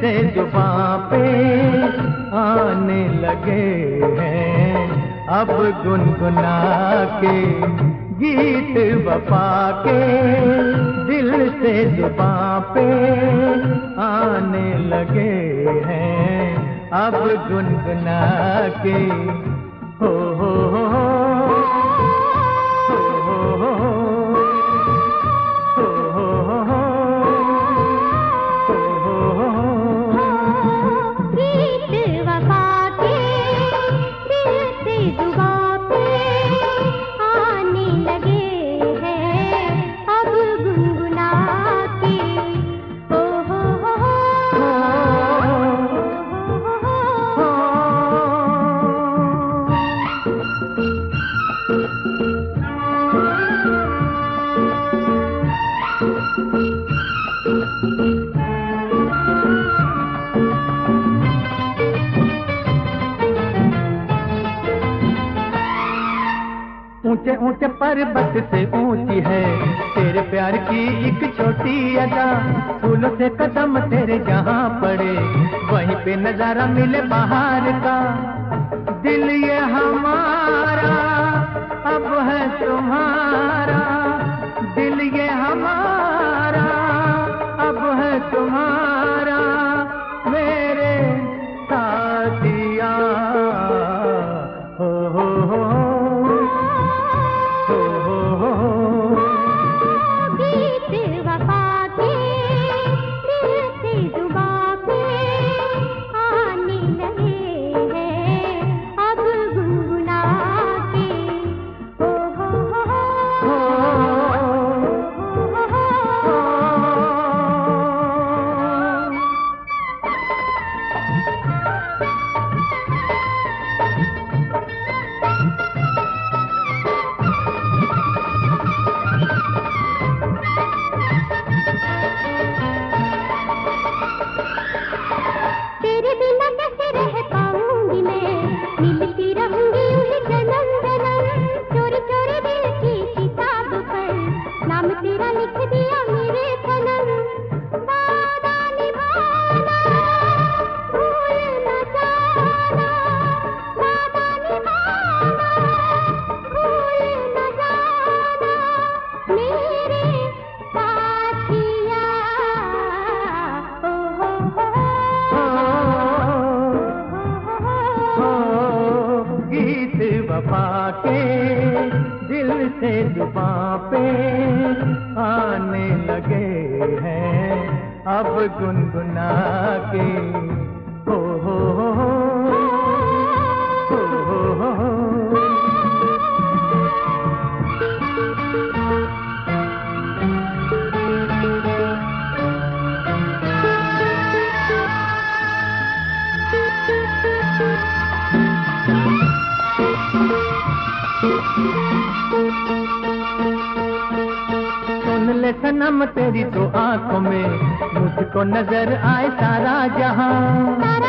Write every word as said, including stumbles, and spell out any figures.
से जुबां पे आने लगे हैं अब गुनगुना के गीत वफा के, दिल से जुबां पे आने लगे हैं अब गुनगुना के। हो हो हो ऊंचे ऊंचे पर्वत से ऊंची है तेरे प्यार की एक छोटी अदा, फूलों से कदम तेरे जहां पड़े वहीं पे नजारा मिले बाहर का। दिल ये हमारा अब है तुम्हारा, दिल ये हमारा अब है तुम्हारा, मेरे साथिया हो हो हो वफा के दिल से जुबां पे आने लगे हैं अब गुनगुना के। हो हो हो हो हो हो सुन ले सनम तेरी तो आंखों में मुझको नजर आए सारा जहां।